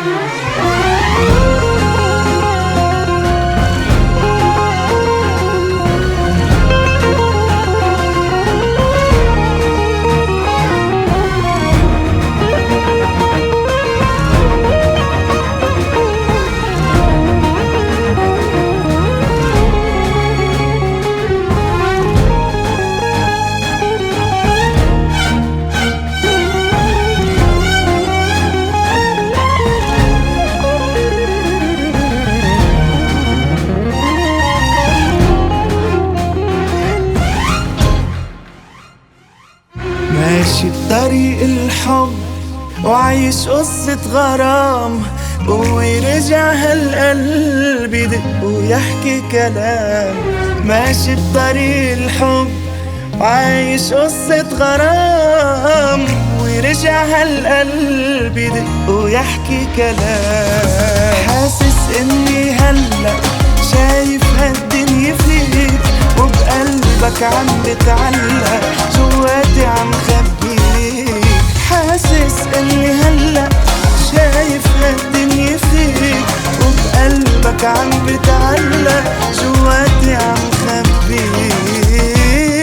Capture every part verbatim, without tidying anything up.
ماشي بطريق الحب وعايش قصة غرام، ورجع هالقلب يدق ويحكي كلام. ماشي بطريق الحب وعايش قصة غرام، ورجع هالقلب يدق ويحكي كلام. حاسس اني هلأ شايف هالدنيا فيك، وبقلبك عم بتعلق، جواتي عم خبيك. حاسس اني هلأ شايف هالدنيا فيك، وبقلبك عم بتعلق، جواتي عم خبيك.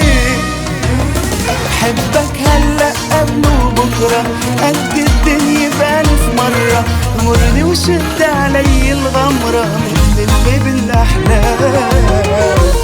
حبك هلأ قبل وبكرة، قد الدنيا بألف مرة. مرني وشد علي الغمرة مثل اللي بالأحلام.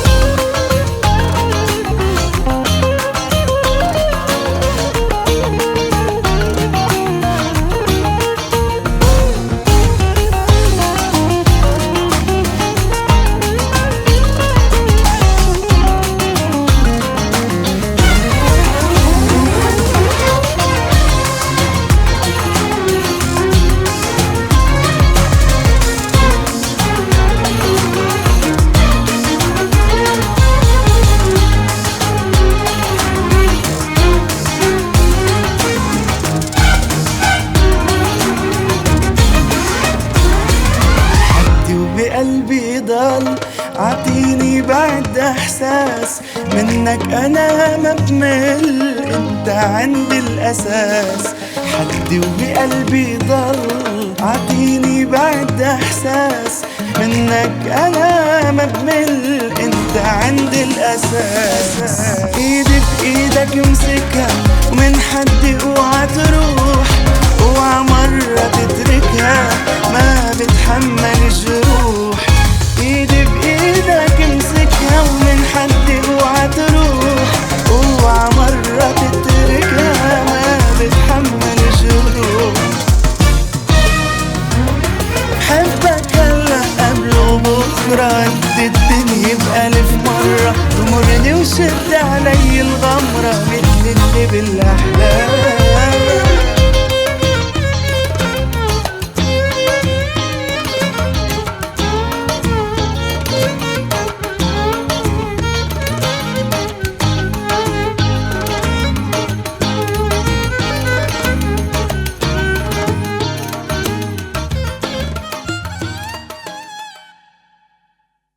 قلبي ضل عطيني بعد احساس، منك انا ما بمل، انت عندي الاساس. حدي وبقلبي ضل عطيني بعد احساس، منك انا ما بمل، انت عندي الاساس. ايدي بايدك امسكها ومن حدي اوعى تروح، اوعى مرة تتركها ما بتحمل جروح. ايدي بايدك امسكها ومن حدي اوعى تروح، اوعى مرة تتركها ما بتحمل جروح. حبك هلا قبل وبكرة، قد الدنيا بألف مرة. تمرني وشد علي الغمرة مثل اللي بالأحلام.